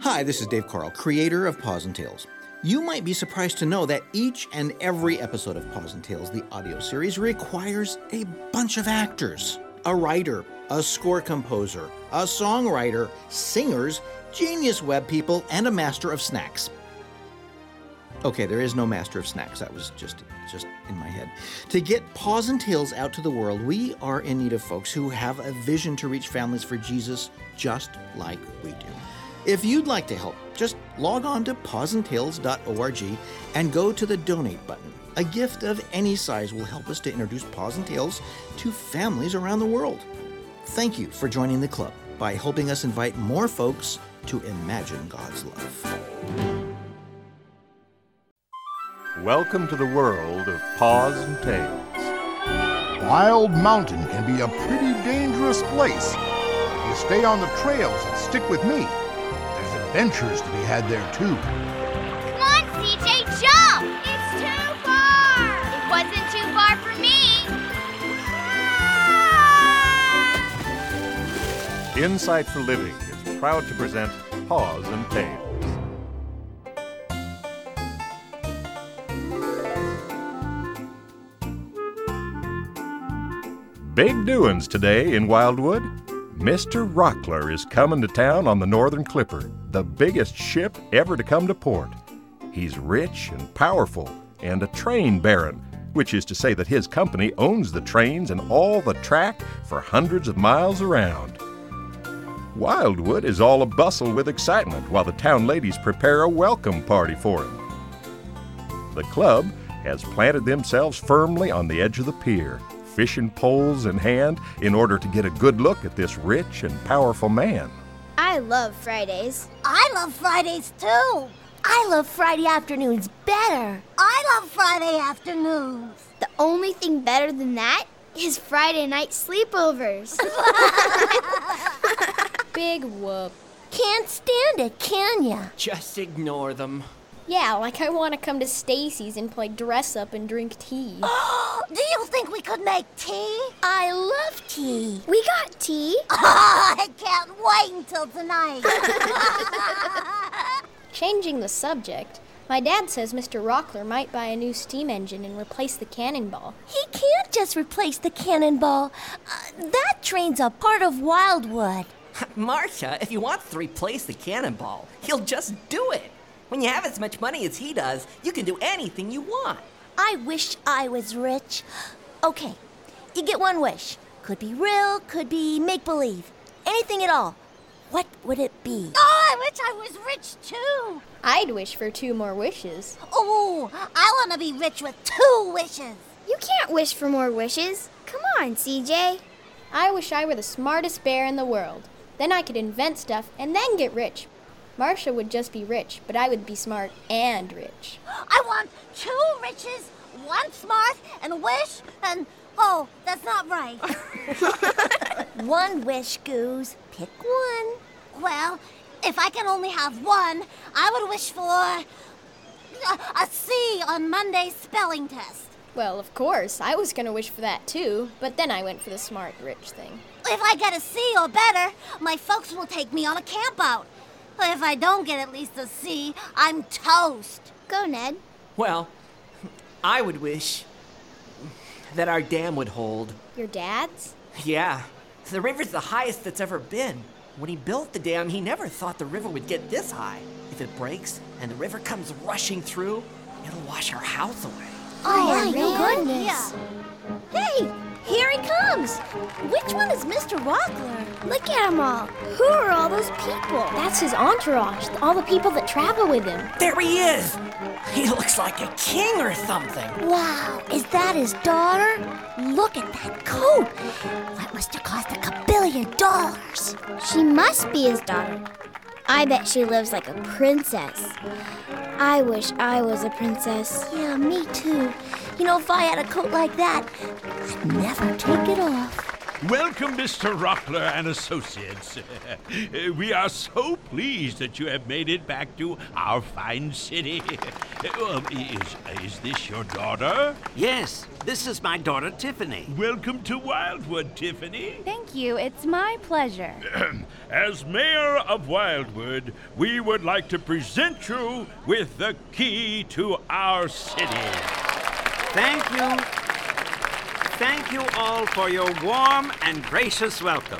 Hi, this is Dave Carl, creator of Paws and Tales. You might be surprised to know that each and every episode of Paws and Tales, the audio series, requires a bunch of actors. A writer, a score composer, a songwriter, singers, genius web people, and a master of snacks. Okay, there is no master of snacks. That was just in my head. To get Paws and Tales out to the world, we are in need of folks who have a vision to reach families for Jesus just like we do. If you'd like to help, just log on to pawsandtales.org and go to the donate button. A gift of any size will help us to introduce Paws and Tales to families around the world. Thank you for joining the club by helping us invite more folks to imagine God's love. Welcome to the world of Paws and Tales. Wild Mountain can be a pretty dangerous place. If you stay on the trails and stick with me, there's adventures to be had there too. Come on, CJ, jump! It's too far! It wasn't too far for me! Ah! Insight for Living is proud to present Paws and Tales. Big doings today in Wildwood. Mr. Rockler is coming to town on the Northern Clipper, the biggest ship ever to come to port. He's rich and powerful and a train baron, which is to say that his company owns the trains and all the track for hundreds of miles around. Wildwood is all a-bustle with excitement while the town ladies prepare a welcome party for him. The club has planted themselves firmly on the edge of the pier, fishing poles in hand in order to get a good look at this rich and powerful man. I love Fridays. I love Fridays too. I love Friday afternoons better. I love Friday afternoons. The only thing better than that is Friday night sleepovers. Big whoop. Can't stand it, can ya? Just ignore them. Yeah, like I want to come to Stacy's and play dress up and drink tea. Do you think we could make tea? I love tea. We got tea. I can't wait until tonight. Changing the subject, my dad says Mr. Rockler might buy a new steam engine and replace the cannonball. He can't just replace the cannonball. That train's a part of Wildwood. Marcia, if you want to replace the cannonball, he'll just do it. When you have as much money as he does, you can do anything you want. I wish I was rich. Okay, you get one wish. Could be real, could be make-believe. Anything at all. What would it be? Oh, I wish I was rich too. I'd wish for 2 more wishes. Oh, I want to be rich with 2 wishes. You can't wish for more wishes. Come on, CJ. I wish I were the smartest bear in the world. Then I could invent stuff and then get rich. Marcia would just be rich, but I would be smart and rich. I want 2 riches, 1 smart, and a wish, and... Oh, that's not right. 1 wish, Goose. Pick 1. Well, if I can only have 1, I would wish for... a C on Monday's spelling test. Well, of course, I was going to wish for that too, but then I went for the smart rich thing. If I get a C or better, my folks will take me on a camp out. If I don't get at least a C, I'm toast. Go, Ned. Well, I would wish that our dam would hold. Your dad's? Yeah, the river's the highest that's ever been. When he built the dam, he never thought the river would get this high. If it breaks and the river comes rushing through, it'll wash our house away. Oh, my goodness. Yeah. Hey, here he comes. Which one is Mr. Rockler? Look at them all. Who are all those people? That's his entourage, all the people that travel with him. There he is! He looks like a king or something. Wow, is that his daughter? Look at that coat. That must have cost $1 billion. She must be his daughter. I bet she lives like a princess. I wish I was a princess. Yeah, me too. You know, if I had a coat like that, I'd never take it off. Welcome, Mr. Rockler and Associates. We are so pleased that you have made it back to our fine city. Is this your daughter? Yes, this is my daughter, Tiffany. Welcome to Wildwood, Tiffany. Thank you. It's my pleasure. As mayor of Wildwood, we would like to present you with the key to our city. Thank you. Thank you all for your warm and gracious welcome.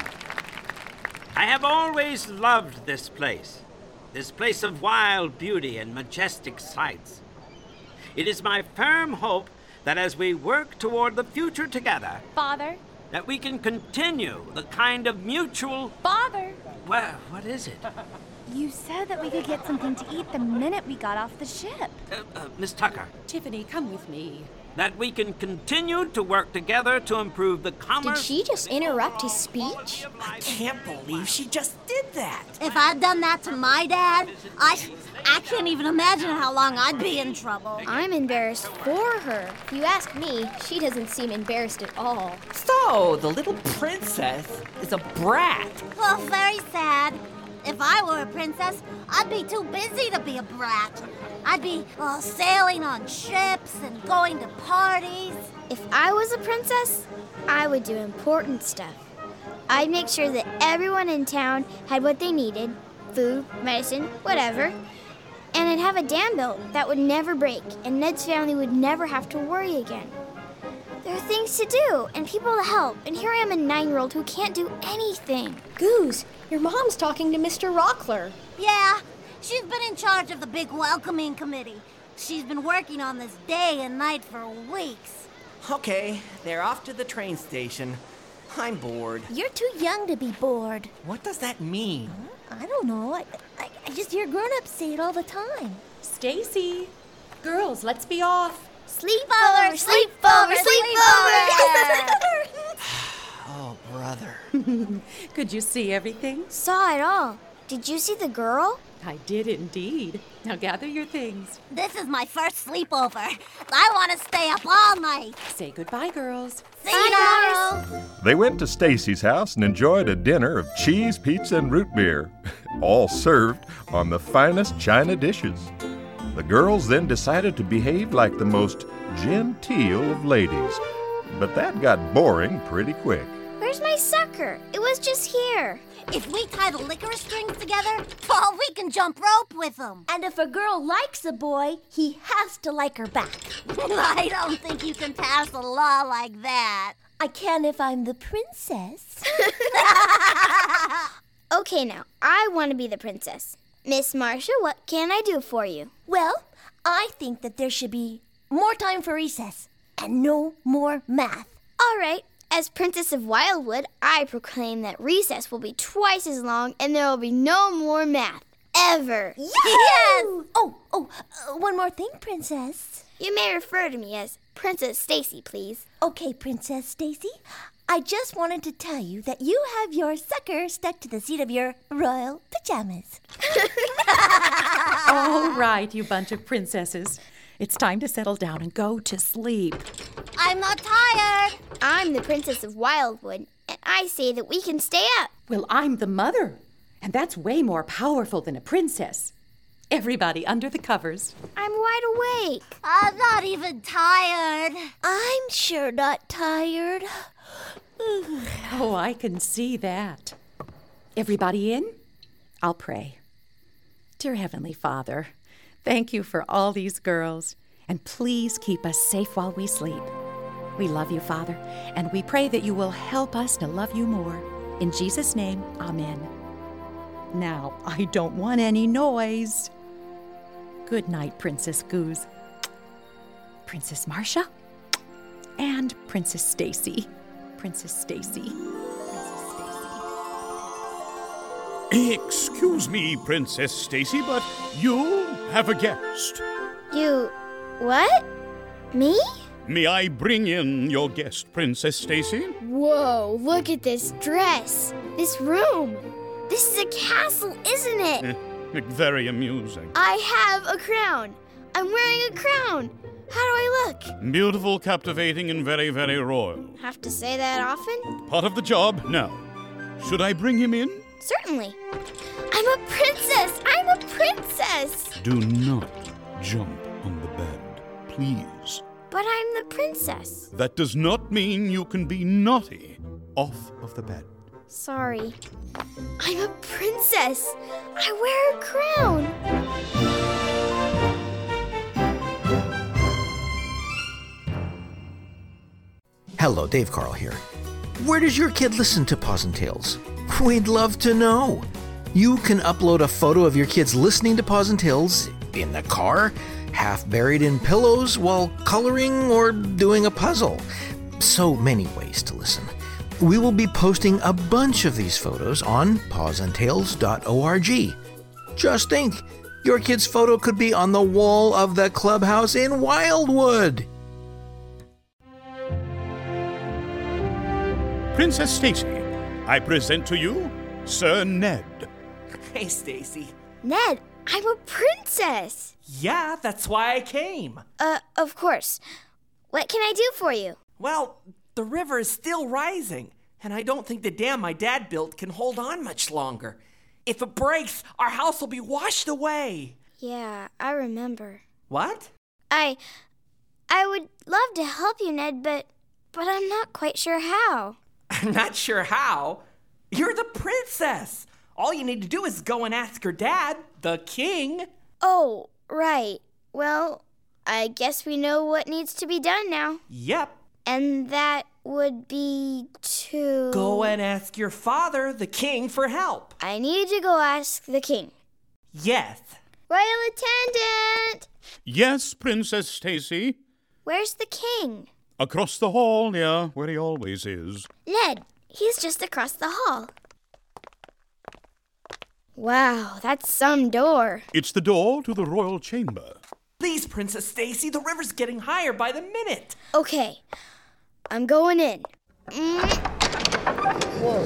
I have always loved this place of wild beauty and majestic sights. It is my firm hope that as we work toward the future together, Father? that we can continue the kind of mutual... Father? Well, what is it? You said that we could get something to eat the minute we got off the ship. Miss Tucker. Tiffany, come with me. That we can continue to work together to improve the commerce... Did she just interrupt his speech? I can't believe she just did that. If I'd done that to my dad, I can't even imagine how long I'd be in trouble. I'm embarrassed for her. If you ask me, she doesn't seem embarrassed at all. So, the little princess is a brat. Well, very sad. If I were a princess, I'd be too busy to be a brat. I'd be sailing on ships and going to parties. If I was a princess, I would do important stuff. I'd make sure that everyone in town had what they needed, food, medicine, whatever. And I'd have a dam built that would never break, and Ned's family would never have to worry again. There are things to do and people to help, and here I am, a 9-year-old who can't do anything. Goose, your mom's talking to Mr. Rockler. Yeah, she's been in charge of the big welcoming committee. She's been working on this day and night for weeks. Okay, they're off to the train station. I'm bored. You're too young to be bored. What does that mean? I don't know. I just hear grown-ups say it all the time. Stacy, girls, let's be off. Sleepover, sleepover, sleepover! Oh, brother. Could you see everything? Saw it all. Did you see the girl? I did indeed. Now gather your things. This is my first sleepover. I want to stay up all night. Say goodbye, girls. See you tomorrow. They went to Stacy's house and enjoyed a dinner of cheese, pizza, and root beer, all served on the finest china dishes. The girls then decided to behave like the most genteel of ladies, but that got boring pretty quick. Where's my sucker? It was just here. If we tie the licorice strings together, we can jump rope with them. And if a girl likes a boy, he has to like her back. I don't think you can pass a law like that. I can if I'm the princess. Okay, now, I want to be the princess. Miss Marcia, what can I do for you? Well, I think that there should be more time for recess and no more math. All right. As Princess of Wildwood, I proclaim that recess will be twice as long and there will be no more math. Ever. Yes! Oh, one more thing, Princess. You may refer to me as Princess Stacy, please. Okay, Princess Stacy. I just wanted to tell you that you have your sucker stuck to the seat of your royal pajamas. All right, you bunch of princesses. It's time to settle down and go to sleep. I'm not tired. I'm the Princess of Wildwood, and I say that we can stay up. Well, I'm the mother, and that's way more powerful than a princess. Everybody under the covers. I'm wide awake. I'm not even tired. I'm sure not tired. Oh, I can see that. Everybody in? I'll pray. Dear Heavenly Father, thank you for all these girls, and please keep us safe while we sleep. We love you, Father, and we pray that you will help us to love you more. In Jesus' name, amen. Now, I don't want any noise. Good night, Princess Goose, Princess Marcia, and Princess Stacy. Princess Stacy. Excuse me, Princess Stacy, but you have a guest. You... what? Me? May I bring in your guest, Princess Stacy? Whoa, look at this dress. This room. This is a castle, isn't it? Very amusing. I have a crown. I'm wearing a crown. How do I look? Beautiful, captivating, and very, very royal. Have to say that often? Part of the job? Now, should I bring him in? Certainly. I'm a princess! I'm a princess! Do not jump on the bed, please. But I'm the princess. That does not mean you can be naughty off of the bed. Sorry. I'm a princess. I wear a crown. Hello, Dave Carl here. Where does your kid listen to Paws and Tales? We'd love to know. You can upload a photo of your kids listening to Paws and Tales in the car, half buried in pillows while coloring or doing a puzzle. So many ways to listen. We will be posting a bunch of these photos on pawsandtales.org. Just think, your kid's photo could be on the wall of the clubhouse in Wildwood. Princess Stacy, I present to you Sir Ned. Hey, Stacy. Ned, I'm a princess. Yeah, that's why I came. Of course. What can I do for you? Well, the river is still rising, and I don't think the dam my dad built can hold on much longer. If it breaks, our house will be washed away. Yeah, I remember. What? I would love to help you, Ned, but I'm not quite sure how. I'm not sure how. You're the princess. All you need to do is go and ask your dad, the king. Oh, right. Well, I guess we know what needs to be done now. Yep. And that would be to... Go and ask your father, the king, for help. I need to go ask the king. Yes. Royal attendant! Yes, Princess Stacy? Where's the king? Across the hall, yeah, where he always is. Ned, he's just across the hall. Wow, that's some door. It's the door to the royal chamber. Please, Princess Stacy, the river's getting higher by the minute. Okay, I'm going in. Whoa.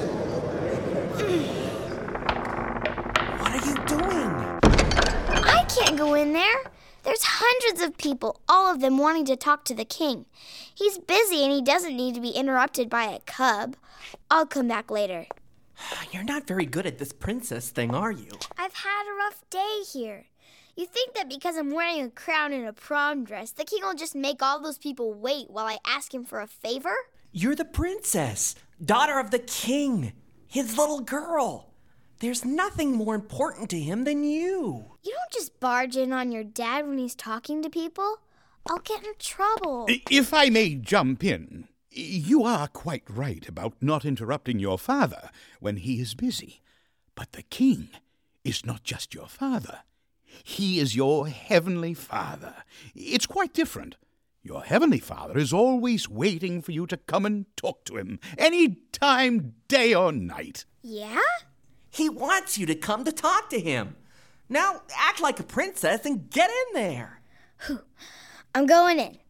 What are you doing? I can't go in there. There's hundreds of people, all of them wanting to talk to the king. He's busy and he doesn't need to be interrupted by a cub. I'll come back later. You're not very good at this princess thing, are you? I've had a rough day here. You think that because I'm wearing a crown and a prom dress, the king will just make all those people wait while I ask him for a favor? You're the princess, daughter of the king, his little girl. There's nothing more important to him than you. You don't just barge in on your dad when he's talking to people. I'll get in trouble. If I may jump in, you are quite right about not interrupting your father when he is busy. But the king is not just your father. He is your heavenly father. It's quite different. Your heavenly father is always waiting for you to come and talk to him, any time, day or night. Yeah? He wants you to come to talk to him. Now, act like a princess and get in there. I'm going in.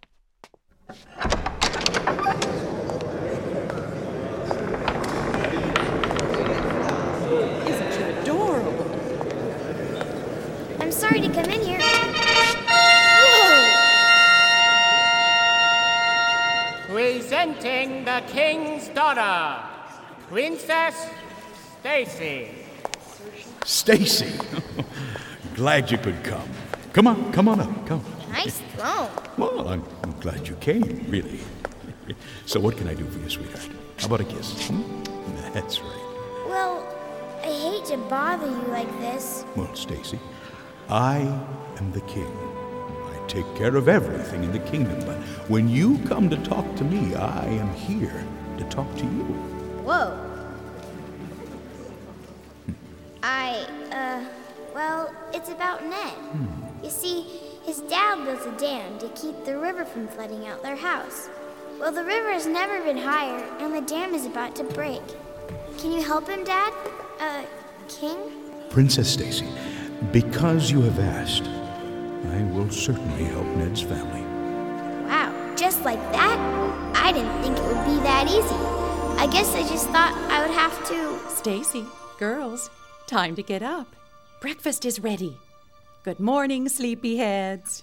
Isn't she adorable? I'm sorry to come in here. Whoa! Presenting the king's daughter, Princess Stacy. Stacy, glad you could come. Come on up, come. Nice throne. Well, I'm glad you came, really. So what can I do for you, sweetheart? How about a kiss? That's right. Well, I hate to bother you like this. Well, Stacy, I am the king. I take care of everything in the kingdom, but when you come to talk to me, I am here to talk to you. Whoa. Well, it's about Ned. You see, his dad built a dam to keep the river from flooding out their house. Well, the river has never been higher, and the dam is about to break. Can you help him, Dad? King? Princess Stacy, because you have asked, I will certainly help Ned's family. Wow, just like that? I didn't think it would be that easy. I guess I just thought I would have to... Stacy, girls, time to get up. Breakfast is ready. Good morning, sleepyheads.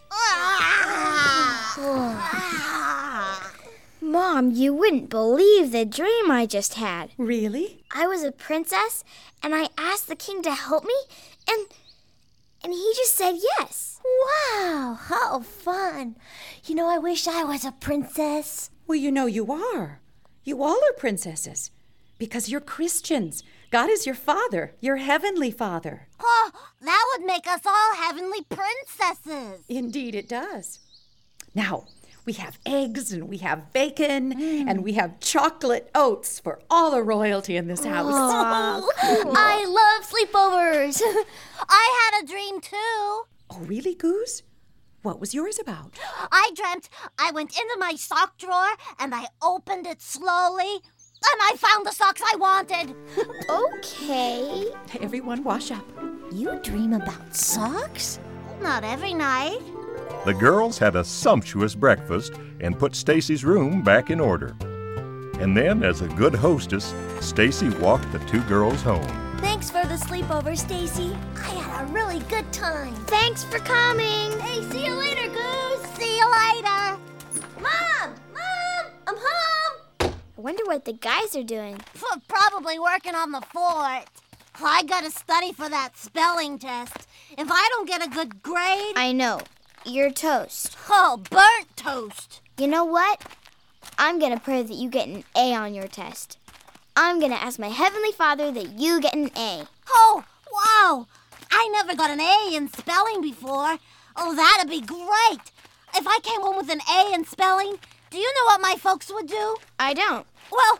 Mom, you wouldn't believe the dream I just had. Really? I was a princess, and I asked the king to help me, and he just said yes. Wow, how fun. You know, I wish I was a princess. Well, you know you are. You all are princesses because you're Christians. God is your Father, your heavenly Father. Oh, that would make us all heavenly princesses. Indeed, it does. Now, we have eggs and we have bacon and we have chocolate oats for all the royalty in this house. Oh, cool. I love sleepovers. I had a dream too. Oh, really, Goose? What was yours about? I dreamt I went into my sock drawer and I opened it slowly and I found the socks I wanted. Okay. Everyone wash up. You dream about socks? Not every night. The girls had a sumptuous breakfast and put Stacy's room back in order. And then, as a good hostess, Stacy walked the two girls home. Thanks for the sleepover, Stacy. I had a really good time. Thanks for coming. Hey, see you later, Goose. See you later. Mom! I'm home! I wonder what the guys are doing. Probably working on the fort. I gotta study for that spelling test. If I don't get a good grade... I know. You're toast. Oh, burnt toast. You know what? I'm gonna pray that you get an A on your test. I'm gonna ask my Heavenly Father that you get an A. Oh, wow. I never got an A in spelling before. Oh, that'd be great. If I came home with an A in spelling, do you know what my folks would do? I don't. Well,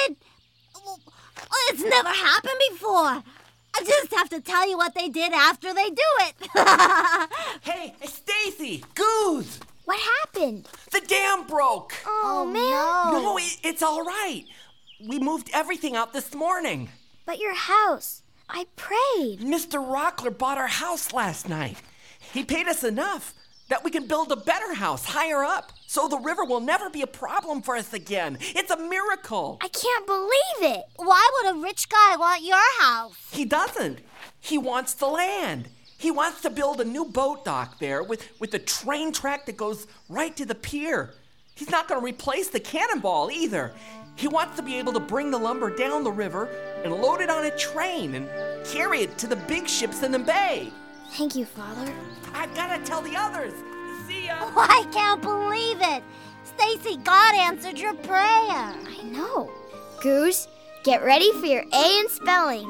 it's never happened before. I just have to tell you what they did after they do it. Hey, Stacy! Goose! What happened? The dam broke! Oh, man. No, it's all right. We moved everything out this morning. But your house, I prayed. Mr. Rockler bought our house last night. He paid us enough that we can build a better house higher up, so the river will never be a problem for us again. It's a miracle. I can't believe it. Why would a rich guy want your house? He doesn't. He wants the land. He wants to build a new boat dock there with a train track that goes right to the pier. He's not going to replace the cannonball either. He wants to be able to bring the lumber down the river and load it on a train and carry it to the big ships in the bay. Thank you, Father. I've got to tell the others. See ya. Oh, I can't believe it. Stacy, God answered your prayer. I know. Goose, get ready for your A in spelling.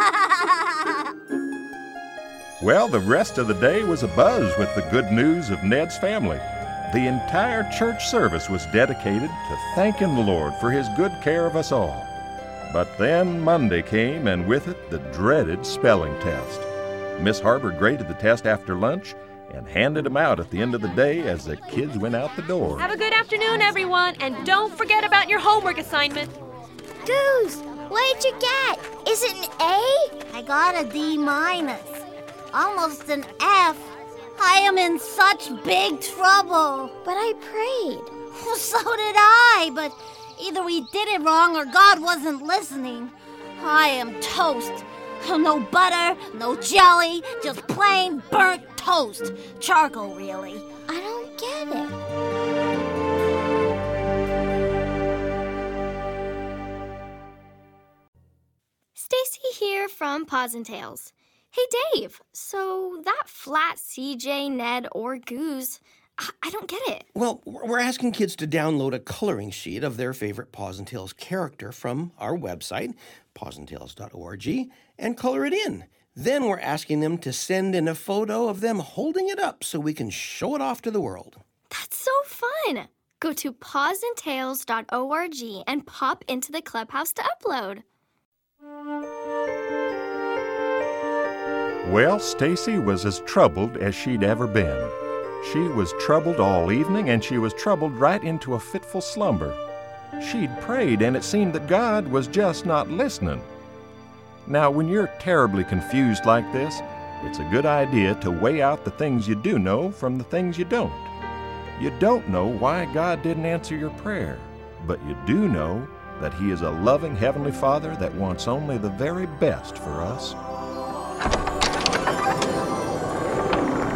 Well, the rest of the day was abuzz with the good news of Ned's family. The entire church service was dedicated to thanking the Lord for his good care of us all. But then Monday came, and with it the dreaded spelling test. Miss Harbor graded the test after lunch and handed them out at the end of the day as the kids went out the door. Have a good afternoon, everyone, and don't forget about your homework assignment. Goose, what did you get? Is it an A? I got a D-, almost an F. I am in such big trouble. But I prayed. Well, so did I, but either we did it wrong or God wasn't listening. I am toast. No butter, no jelly, just plain burnt toast. Charcoal, really. I don't get it. Stacy here from Paws and Tails. Hey, Dave, so that flat CJ, Ned, or Goose, I don't get it. Well, we're asking kids to download a coloring sheet of their favorite Paws and Tails character from our website, pawsandtails.org, and color it in. Then we're asking them to send in a photo of them holding it up so we can show it off to the world. That's so fun. Go to pawsandtails.org and pop into the clubhouse to upload. Well, Stacy was as troubled as she'd ever been. She was troubled all evening, and she was troubled right into a fitful slumber. She'd prayed, and it seemed that God was just not listening. Now, when you're terribly confused like this, it's a good idea to weigh out the things you do know from the things you don't. You don't know why God didn't answer your prayer, but you do know that He is a loving Heavenly Father that wants only the very best for us.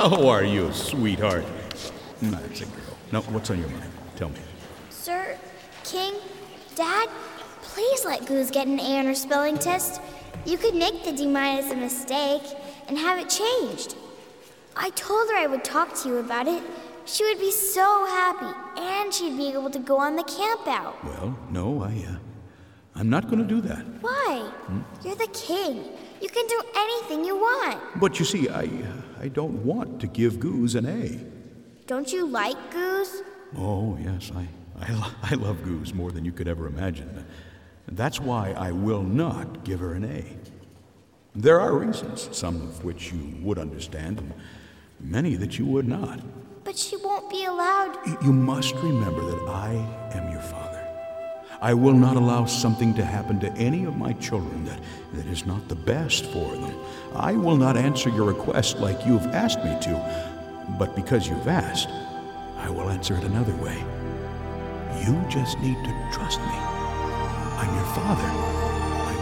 How are you, sweetheart? That's a girl. Now, what's on your mind? Tell me. Sir, King, Dad, please let Goose get an A on her spelling test. You could make the D- a mistake and have it changed. I told her I would talk to you about it. She would be so happy, and she'd be able to go on the camp out. Well, no, I'm not going to do that. Why? You're the king. You can do anything you want. But you see, I don't want to give Goose an A. Don't you like Goose? Oh, yes, I love Goose more than you could ever imagine. That's why I will not give her an A. There are reasons, some of which you would understand, and many that you would not. But she won't be allowed. You must remember that I am your father. I will not allow something to happen to any of my children that is not the best for them. I will not answer your request like you've asked me to, but because you've asked, I will answer it another way. You just need to trust me. I'm your father. I'm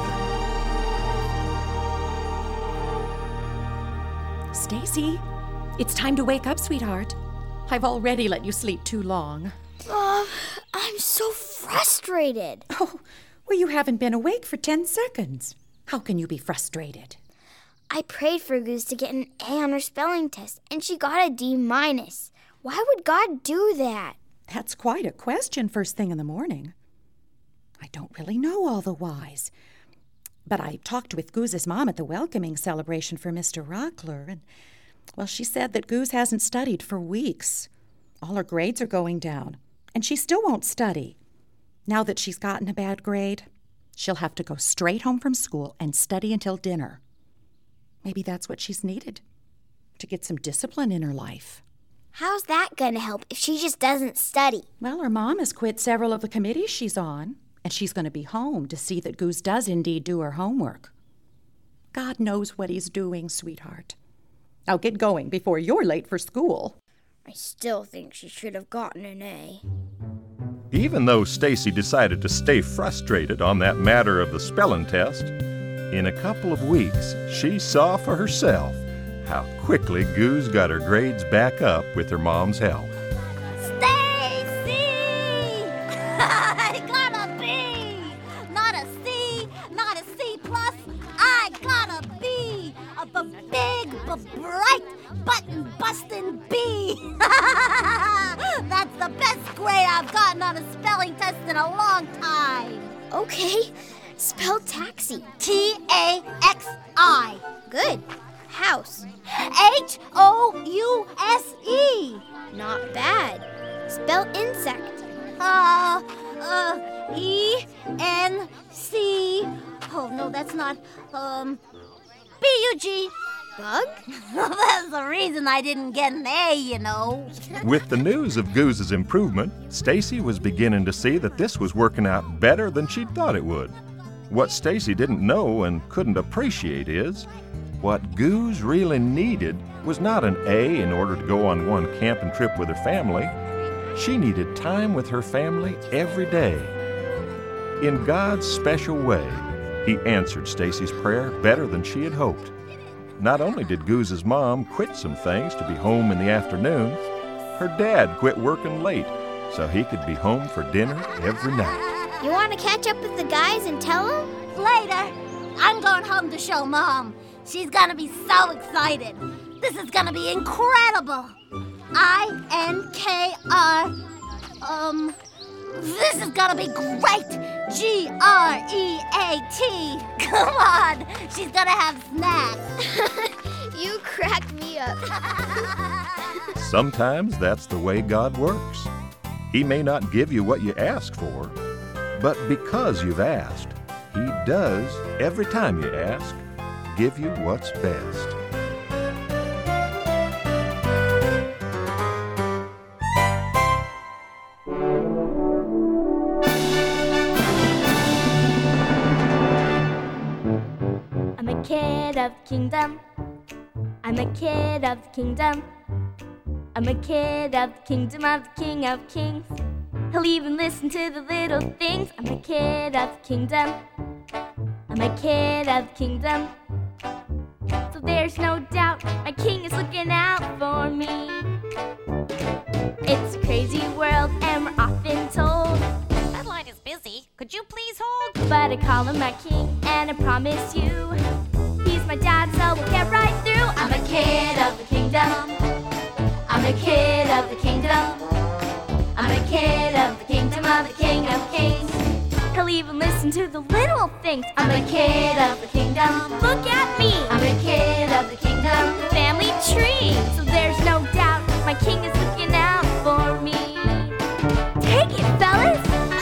your father. Stacy, it's time to wake up, sweetheart. I've already let you sleep too long. I'm so frustrated. Oh, well, you haven't been awake for 10 seconds. How can you be frustrated? I prayed for Goose to get an A on her spelling test, and she got a D-. Why would God do that? That's quite a question first thing in the morning. I don't really know all the whys. But I talked with Goose's mom at the welcoming celebration for Mr. Rockler, and, well, she said that Goose hasn't studied for weeks. All her grades are going down, and she still won't study. Now that she's gotten a bad grade, she'll have to go straight home from school and study until dinner. Maybe that's what she's needed, to get some discipline in her life. How's that going to help if she just doesn't study? Well, her mom has quit several of the committees she's on, and she's going to be home to see that Goose does indeed do her homework. God knows what he's doing, sweetheart. Now get going before you're late for school. I still think she should have gotten an A. Even though Stacy decided to stay frustrated on that matter of the spelling test, in a couple of weeks she saw for herself how quickly Goose got her grades back up with her mom's help. Stacy! I got a B! Not a C, not a C+. I got a B! A big, bright, button-busting B! That's the best grade I've gotten on a spelling test in a long time. Okay, spell taxi. T-A-X-I. Good. House. H-O-U-S-E. Not bad. Spell insect. E-N-C. Oh, no, that's not. B-U-G. Bug? That's the reason I didn't get an A, you know. With the news of Goose's improvement, Stacy was beginning to see that this was working out better than she'd thought it would. What Stacy didn't know and couldn't appreciate is what Goose really needed was not an A in order to go on one camping trip with her family. She needed time with her family every day. In God's special way, he answered Stacy's prayer better than she had hoped. Not only did Goose's mom quit some things to be home in the afternoon, her dad quit working late so he could be home for dinner every night. You want to catch up with the guys and tell them? Later. I'm going home to show Mom. She's gonna be so excited. This is gonna be incredible. I-N-K-R. This is gonna be great. G-R-E-A-T. Come on. She's gonna have snacks. You crack me up. Sometimes that's the way God works. He may not give you what you ask for, but because you've asked, He does, every time you ask, give you what's best. I'm a kid of the kingdom. I'm a kid of the kingdom. I'm a kid of the kingdom of the King of Kings. He'll even listen to the little things. I'm a kid of the kingdom. I'm a kid of the kingdom. So there's no doubt my king is looking out for me. It's a crazy world and we're often told That line is busy. Could you please hold? but I call him my king, and I promise you, he's my dad, so we'll get right through. I'm a kid of the kingdom. I'm a kid of the kingdom. I'm a kid of the kingdom of the King of Kings. He'll even listen to the little things. I'm a kid of the kingdom. Look at me. I'm a kid of the kingdom. Family tree. So there's no doubt my king is looking out for me. Take it, fellas.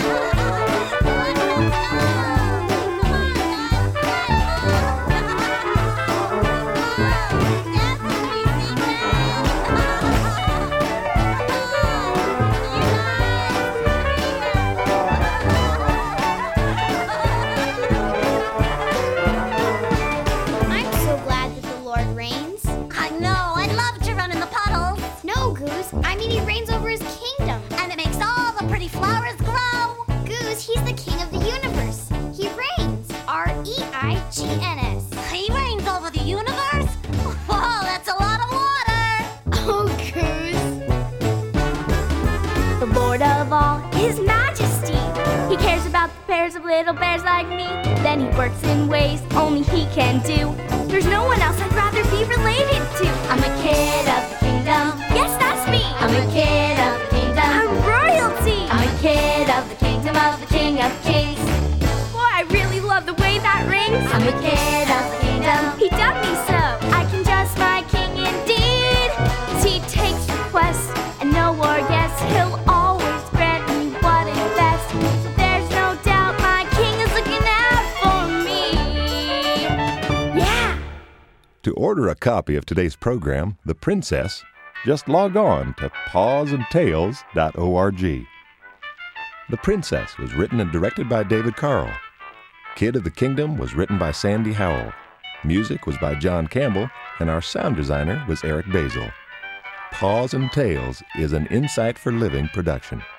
I'm so glad that the Lord reigns. I know. I'd love to run in the puddles. No, Goose. I mean, he reigns over his kingdom. And it makes all the pretty flowers grow. Goose, he's the king of the universe. He reigns. R-E-I-G-N-S. He reigns over the universe? Whoa, that's a lot of water. Oh, Goose. The Lord of all, His Majesty. He cares about the pairs of little bears like me. Then he works in ways only he can do. There's no one else I'd rather be related to. I'm a kid of the kingdom. Yes, that's me. I'm a kid of the kingdom. I'm royalty. I'm a kid of the kingdom of the King of Kings. Boy, I really love the way that rings. I'm a kid of the kingdom. He dubbed me so. I can just my king indeed. 'Cause he takes requests and no war, yes, he'll always grant me what is best. So there's no doubt my king is looking out for me. Yeah. To order a copy of today's program, The Princess, just log on to pawsandtails.org. The Princess was written and directed by David Carl. Kid of the Kingdom was written by Sandy Howell. Music was by John Campbell, and our sound designer was Eric Basil. Paws and Tales is an Insight for Living production.